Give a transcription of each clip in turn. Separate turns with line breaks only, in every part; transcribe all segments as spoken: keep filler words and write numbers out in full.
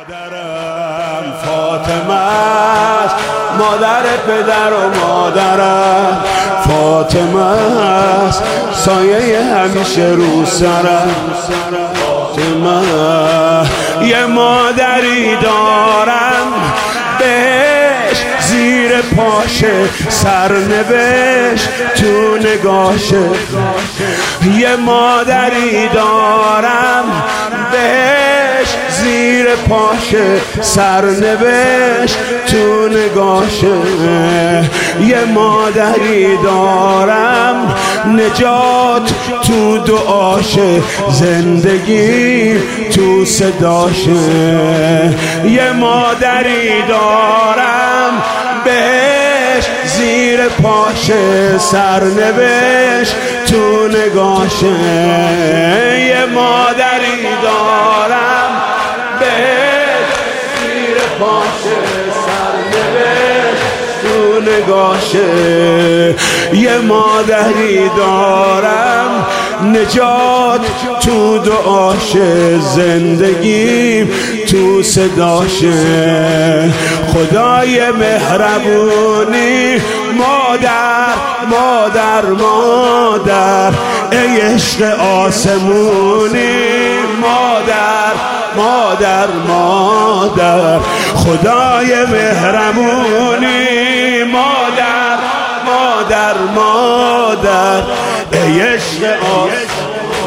مادرم فاطمه است، مادر پدر و مادرم فاطمه است، سایه همیشه رو سرم فاطمه. یه مادری دارم بهش زیر پاشه سرنوشت تو نگاشه. یه مادری دارم بهش زیر پاشه سرنوشت تو نگاشه. یه مادری دارم نجات تو دعاشه، زندگی تو صداشه. یه مادری دارم بهش زیر پاشه سرنوشت تو نگاشه. یه مادری دارم بهش زیر پاشه سرنوشت تو نگاشه. یه مادری دارم نجات تو دعاشه، زندگی تو صداشه. خدای مهربونی مادر مادر مادر ای عشق آسمونی مادر مادر مادر. خدای مهربونی مادر مادر مادر ای عشق آسمونی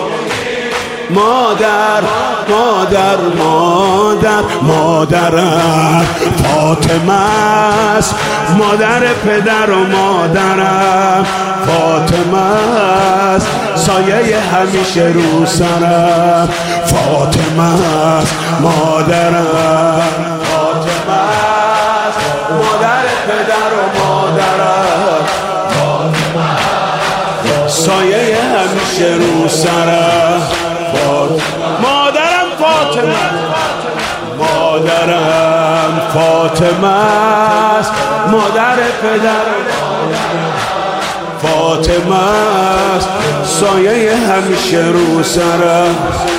مادر مادر مادر. مادرم فاطمه است، مادر پدر و مادرم فاطمه است، سایه همیشه رو سرم فاطمه است. مادرم فاطمه است، مادر پدر و مادرم فاطمه است، سایه همیشه رو سرم. مادرم فاطمه مادرم فاطمه است، مادر پدر فاطمه است، سایه همیشه رو سرم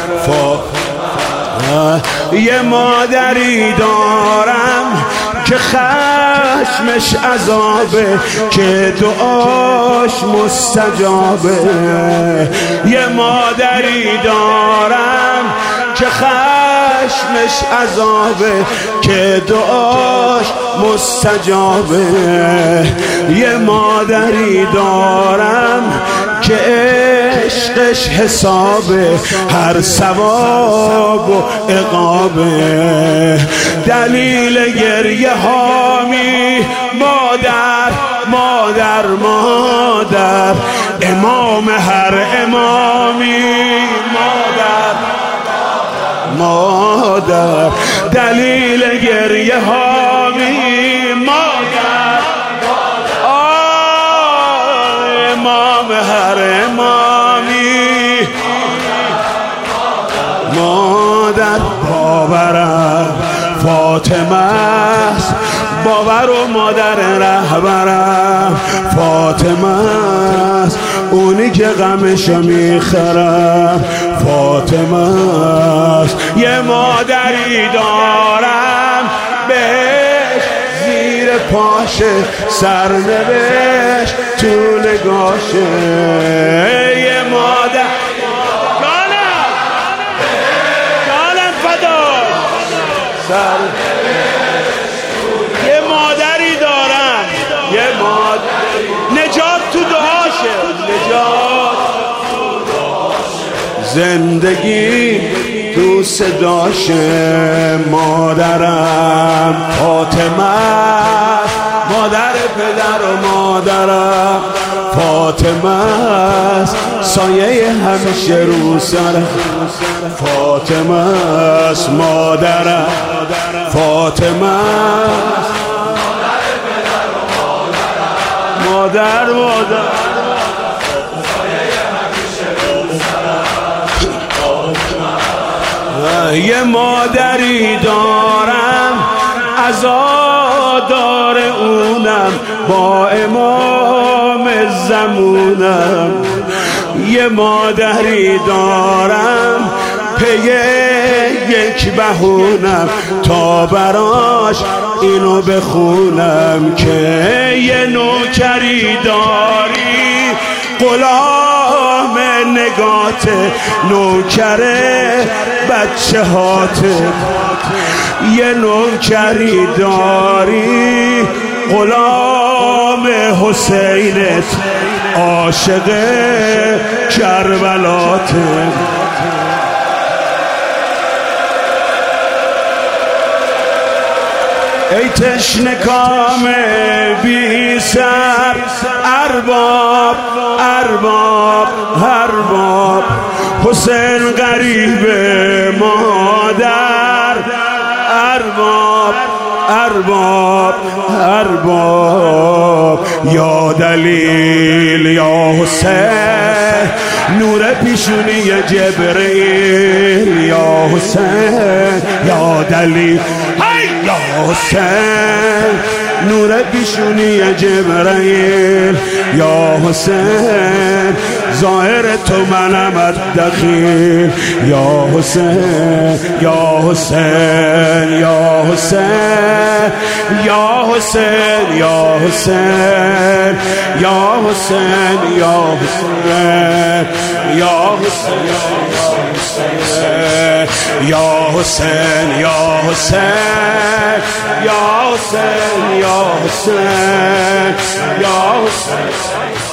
فاطمه. یه مادری دارم که خشمش عذابه که دعاش مستجابه. یه مادری دارم که خشمش عذابه که دعاش مستجابه. یه مادری دارم که عشقش حسابه، هر ثواب و عقابه. دلیل گریه هامی مادر مادر مادر، امام هر امامی مادر مادر. دلیل گریه هامی مادر امام هر امامی مادر. باورم فاطمه است، باور و مادر رهبرم فاطمه است، اونی که غمشو میخرم فاطمه است. یه مادری دارم بهش زیر پاشه سرنوشت تو نگاشه. یه مادر جانم جانم فدا سر. یه مادری دارم، یه مادر نجات تو دعاشه، نجات زندگی تو صداشه. مادرم فاطمه مادر پدر و مادرم فاطمه است، سایه همیشه رو سرم فاطمه است. مادرم فاطمه است، مادر مادر یه مادری دارم عزادار اونم با امام زمونم. یه مادری دارم پی یک بهونم تا براش اینو بخونم که یه نوکری داری غلام نگات نوکره بچه هاته یه نوکری داری غلام حسینت عاشق کربلاته ای تشنه کام بی سر ارباب ارباب ارباب حسین غریب مادر ارباب ارباب ارباب یا دلیل یا حسین نور پیشونی جبرئیل یا حسین یا دلیل یا حسین نور پیشونی جبرئیل یا حسین ظاهر تو منم دخیل یا حسین یا حسین یا حسین یا حسین یا حسین یا حسین یا حسین یا حسین یا حسین یا حسین یا حسین یا حسین یا حسین